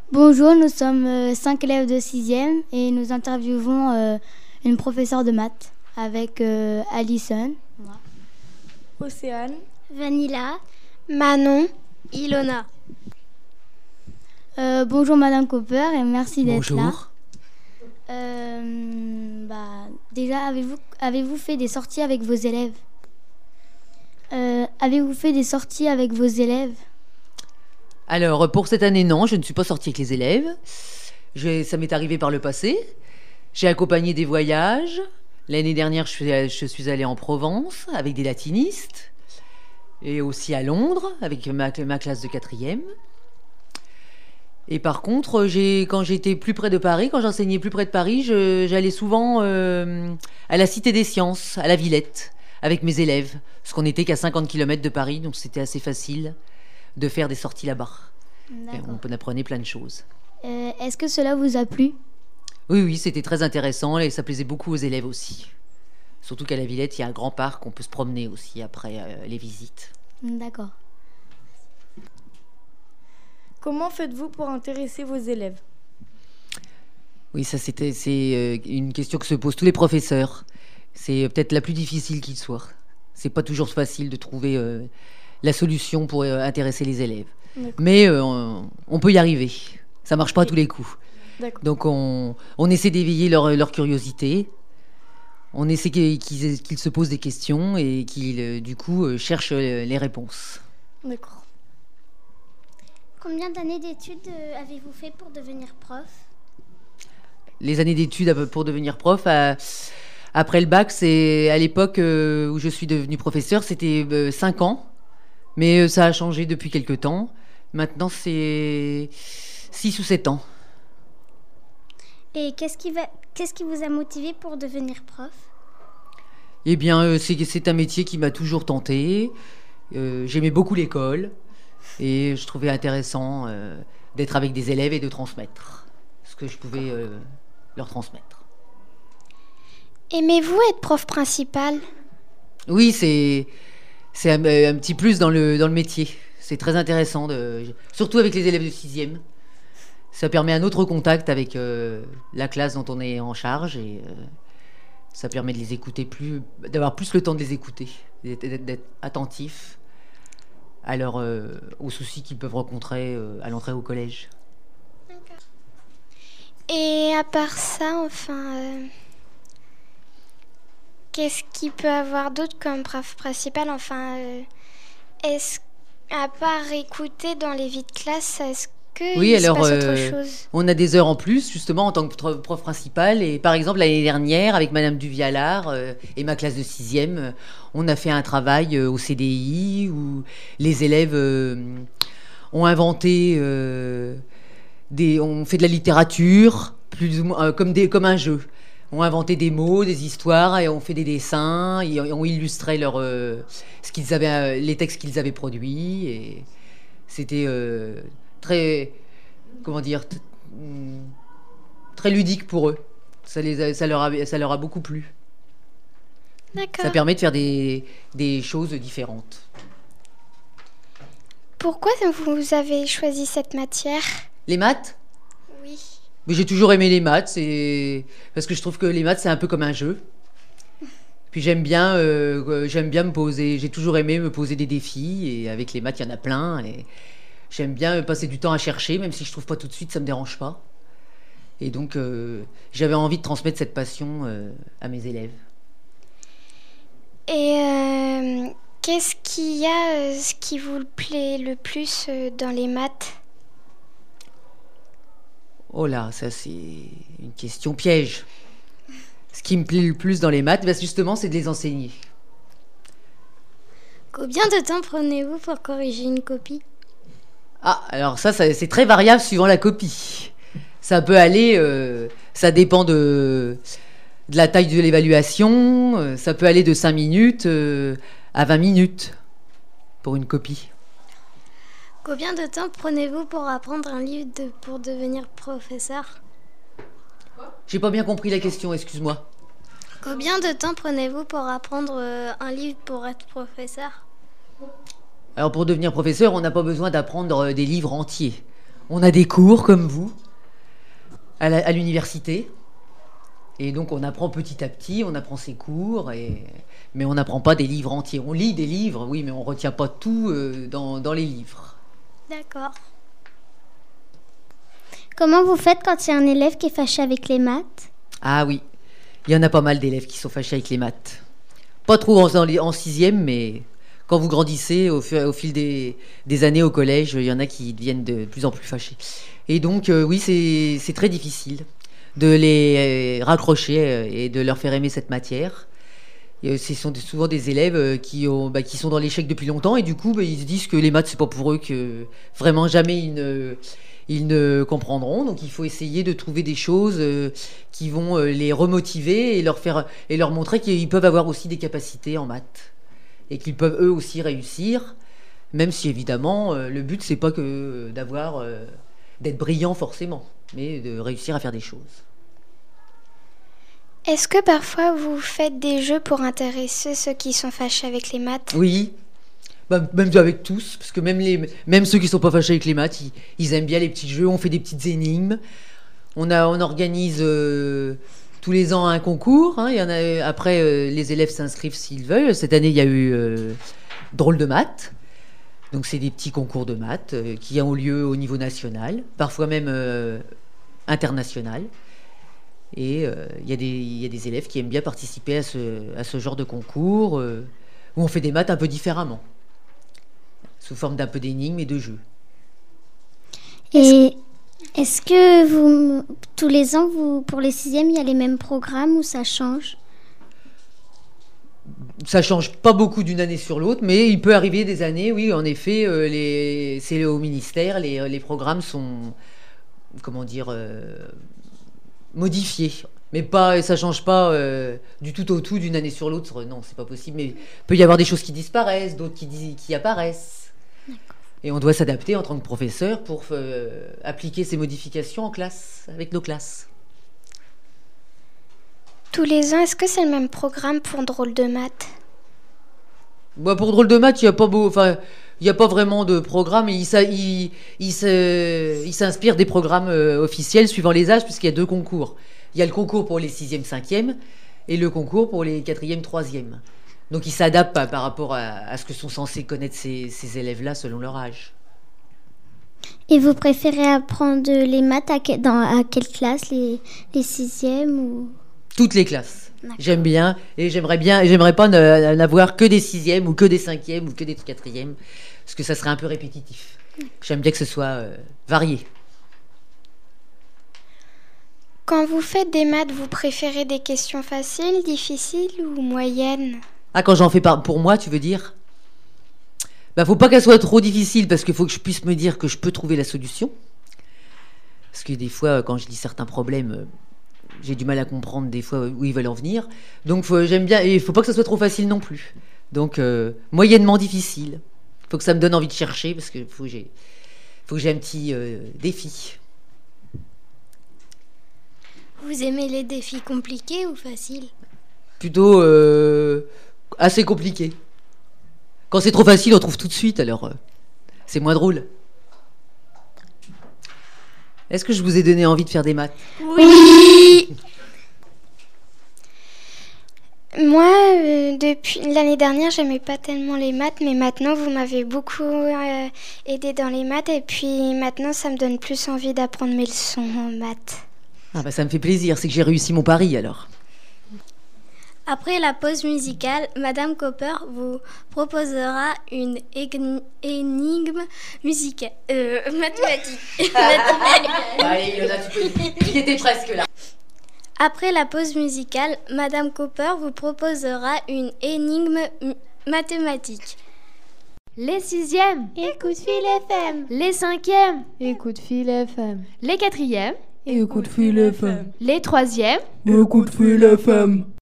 Bonjour, nous sommes 5 élèves de 6e et nous interviewons une professeure de maths avec Alison, Océane, Vanilla, Manon, Ilona. Bonjour Madame Cooper et merci d'être là. Bonjour. Déjà, avez-vous fait des sorties avec vos élèves Avez-vous fait des sorties avec vos élèves? Alors, pour cette année, non, je ne suis pas sortie avec les élèves. Ça m'est arrivé par le passé. J'ai accompagné des voyages. L'année dernière, je suis allée en Provence avec des latinistes. Et aussi à Londres avec ma classe de 4e. Et par contre, quand j'étais plus près de Paris, quand j'enseignais plus près de Paris, j'allais souvent à la Cité des Sciences, à la Villette, avec mes élèves. Parce qu'on n'était qu'à 50 km de Paris, donc c'était assez facile de faire des sorties là-bas. Et on apprenait plein de choses. Est-ce que cela vous a plu? Oui, c'était très intéressant et ça plaisait beaucoup aux élèves aussi. Surtout qu'à la Villette, il y a un grand parc, on peut se promener aussi après les visites. D'accord. comment faites-vous pour intéresser vos élèves? Oui, c'est une question que se posent tous les professeurs. C'est peut-être la plus difficile qu'il soit. C'est pas toujours facile de trouver la solution pour intéresser les élèves. D'accord. Mais on peut y arriver. Ça marche pas à tous les coups. D'accord. Donc on essaie d'éveiller leur curiosité. On essaie qu'ils se posent des questions et qu'ils, du coup, cherchent les réponses. D'accord. Combien d'années d'études avez-vous fait pour devenir prof? Les années d'études pour devenir prof, après le bac, c'est à l'époque où je suis devenue professeur, c'était 5 ans. Mais ça a changé depuis quelques temps. Maintenant, c'est 6 ou 7 ans. Et qu'est-ce qui vous a motivé pour devenir prof? Eh bien, c'est un métier qui m'a toujours tenté. J'aimais beaucoup l'école. Et je trouvais intéressant d'être avec des élèves et de transmettre ce que je pouvais leur transmettre. Aimez-vous être prof principal? Oui, c'est un petit plus dans le métier. C'est très intéressant, surtout avec les élèves de 6e. Ça permet un autre contact avec la classe dont on est en charge et ça permet de les écouter d'avoir plus le temps de les écouter, d'être attentif aux soucis qu'ils peuvent rencontrer à l'entrée au collège. D'accord. Et à part ça, qu'est-ce qu'il peut avoir d'autre comme prof principal? Est-ce, à part écouter dans les vies de classe, est-ce qu'il se passe autre chose? On a des heures en plus, justement, en tant que prof principal. Et par exemple, l'année dernière, avec Madame Duvialard et ma classe de 6e, on a fait un travail au CDI où les élèves ont inventé on fait de la littérature, plus ou moins, comme un jeu. On inventé des mots, des histoires, et on fait des dessins, et on illustrait les textes qu'ils avaient produits. Et c'était très, comment dire, très ludique pour eux. Ça leur a beaucoup plu. D'accord. Ça permet de faire des choses différentes. Pourquoi vous avez choisi cette matière? Les maths? Oui. Mais j'ai toujours aimé les maths, parce que je trouve que les maths, c'est un peu comme un jeu. Puis j'aime bien me poser, j'ai toujours aimé me poser des défis, et avec les maths, il y en a plein, et j'aime bien passer du temps à chercher, même si je trouve pas tout de suite, ça me dérange pas. Et donc, j'avais envie de transmettre cette passion à mes élèves. Et qu'est-ce qu'il y a, ce qui vous plaît le plus dans les maths? Oh là, ça c'est une question piège. Ce qui me plaît le plus dans les maths, justement, c'est de les enseigner. Combien de temps prenez-vous pour corriger une copie? Ah, alors ça c'est très variable suivant la copie. Ça peut aller, ça dépend de la taille de l'évaluation, ça peut aller de 5 minutes à 20 minutes pour une copie. Combien de temps prenez-vous pour apprendre un livre pour devenir professeur? J'ai pas bien compris la question, excuse-moi. Combien de temps prenez-vous pour apprendre un livre pour être professeur? Alors pour devenir professeur, on n'a pas besoin d'apprendre des livres entiers. On a des cours comme vous, à l'université. Et donc on apprend petit à petit, on apprend ses cours, mais on n'apprend pas des livres entiers. On lit des livres, oui, mais on ne retient pas tout dans les livres. D'accord. Comment vous faites quand il y a un élève qui est fâché avec les maths? Ah oui, il y en a pas mal d'élèves qui sont fâchés avec les maths. Pas trop en sixième, mais quand vous grandissez au fil des années au collège, il y en a qui deviennent de plus en plus fâchés. Et donc oui, c'est très difficile de les raccrocher et de leur faire aimer cette matière. Et ce sont souvent des élèves qui sont dans l'échec depuis longtemps et du coup ils se disent que les maths c'est pas pour eux, que vraiment jamais ils ne comprendront. Donc il faut essayer de trouver des choses qui vont les remotiver et leur montrer qu'ils peuvent avoir aussi des capacités en maths et qu'ils peuvent eux aussi réussir, même si évidemment le but c'est pas que d'être brillant forcément, mais de réussir à faire des choses. Est-ce que parfois vous faites des jeux pour intéresser ceux qui sont fâchés avec les maths? Oui, même avec tous, parce que même ceux qui ne sont pas fâchés avec les maths, ils aiment bien les petits jeux. On fait des petites énigmes. On organise tous les ans un concours. Il y en a, après, les élèves s'inscrivent s'ils veulent. Cette année, il y a eu Drôle de maths. Donc c'est des petits concours de maths qui ont lieu au niveau national, parfois même international. Et il y a des élèves qui aiment bien participer à ce genre de concours où on fait des maths un peu différemment, sous forme d'un peu d'énigmes et de jeux. Et est-ce que tous les ans, pour les sixièmes, il y a les mêmes programmes ou ça change? Ça change pas beaucoup d'une année sur l'autre, mais il peut arriver des années, oui, en effet, c'est au ministère, les programmes sont, comment dire, modifiés. Mais ça change pas du tout au tout d'une année sur l'autre. Non, c'est pas possible. Mais il peut y avoir des choses qui disparaissent, d'autres qui apparaissent. D'accord. Et on doit s'adapter en tant que professeur pour appliquer ces modifications en classe, avec nos classes. Tous les ans, est-ce que c'est le même programme pour Drôle de maths? Pour Drôle de maths, il n'y a pas vraiment de programme. Il s'inspire des programmes officiels suivant les âges, puisqu'il y a 2 concours. Il y a le concours pour les 6e, 5e et le concours pour les 4e, 3e. Donc il s'adapte par rapport à ce que sont censés connaître ces élèves-là selon leur âge. Et vous préférez apprendre les maths à quelle classe? Les 6e ou... Toutes les classes. D'accord. J'aime bien et j'aimerais pas n'avoir que des 6e ou que des 5e ou que des 4e, parce que ça serait un peu répétitif. J'aime bien que ce soit varié. Quand vous faites des maths, vous préférez des questions faciles, difficiles ou moyennes? Ah, quand j'en fais pour moi, tu veux dire? Faut pas qu'elle soit trop difficile, parce qu'il faut que je puisse me dire que je peux trouver la solution. Parce que des fois, quand je dis certains problèmes, j'ai du mal à comprendre des fois où ils veulent en venir. Donc j'aime bien, et il faut pas que ça soit trop facile non plus. Donc moyennement difficile. Il faut que ça me donne envie de chercher, parce que faut que j'ai un petit défi. Vous aimez les défis compliqués ou faciles? Plutôt assez compliqués. Quand c'est trop facile, on trouve tout de suite, alors c'est moins drôle. Est-ce que je vous ai donné envie de faire des maths? Oui. Moi, depuis l'année dernière, j'aimais pas tellement les maths, mais maintenant, vous m'avez beaucoup aidé dans les maths, et puis maintenant, ça me donne plus envie d'apprendre mes leçons en maths. Ah ça me fait plaisir, c'est que j'ai réussi mon pari alors. Après la pause musicale, Madame Copper vous proposera une énigme musicale mathématique. Allez, Ilona, tu étais presque là. Après la pause musicale, Madame Copper vous proposera une énigme mathématique. Les 6e, écoute Phil FM. Les 5e, écoute Phil FM. Les 4e, écoute Phil FM. Les 3e, écoute Phil FM.